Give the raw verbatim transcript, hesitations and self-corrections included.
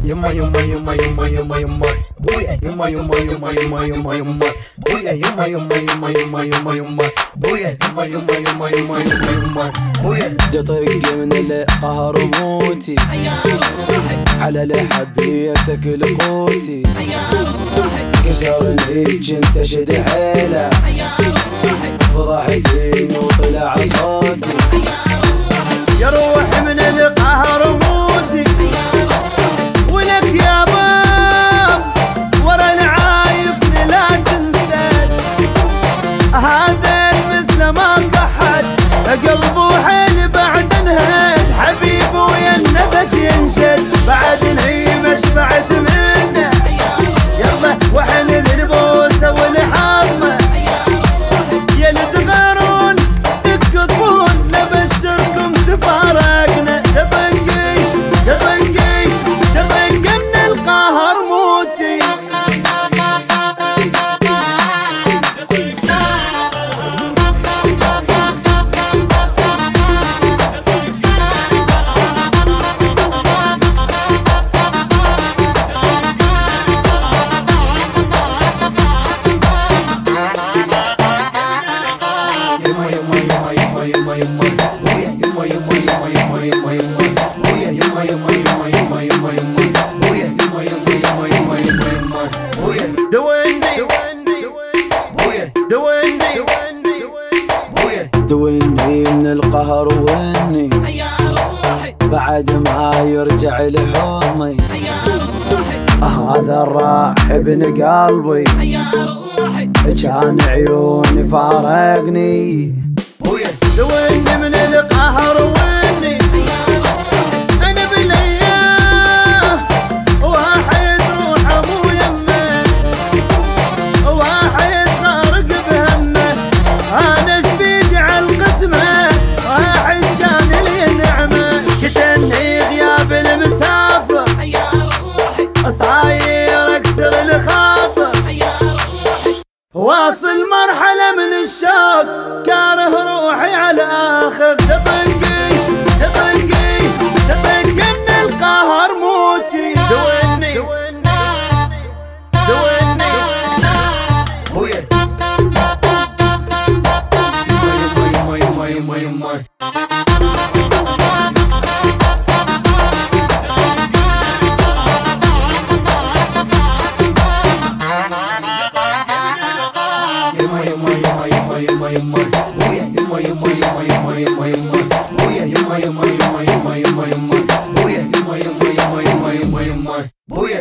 Yumma yumma yumma yumma yumma yumma. Booyah yumma yumma yumma yumma yumma yumma. Booyah yumma yumma yumma yumma yumma yumma. Booyah yumma yumma yumma yumma yumma yumma. Booyah. دطق من القهر موتي على لحبيتك لقوتي كسرني كنت شد حيله فضحتيني وطلع صوتي يا روح من القهر موتي ولك يا باب ورا العايف لا تنسد هذا مثل ما كحد قلبه حيل بعد انهد حبيبي ويا النفس ينشد بعد الهيمة شبعت منه يلا وحن للبوسة والحضمة يا لتغارون تكتبون نبشركم تفارقنا تطقي تطقي تطقي من القهر موتي Yumma yumma booyah yumma yumma yumma yumma yumma yumma booyah yumma yumma yumma yumma yumma yumma booyah yumma yumma yumma yumma yumma yumma booyah دويني booyah دويني booyah دويني من القهر واني بعد ما يرجع لحضني هذا الراح ابن قلبي كان عيوني فارقني دويني من القهر واني انا بالايام واحد روحه مو يمه واحد غارق بهمه انا شبيدي على القسمه واحد كان لي نعمه كتني غياب المسافر صاير اكسر الخاطر واصل مرحلة من الشوق كاره روحي على آخر تطقي تطقي تطقي من القهر موتي دويني دويني booyah yumma yumma yumma yumma Yumma yumma yumma yumma yumma yumma booyah yumma yumma yumma yumma yumma yumma booyah yumma yumma yumma yumma yumma yumma booyah yumma yumma yumma yumma yumma yumma booyah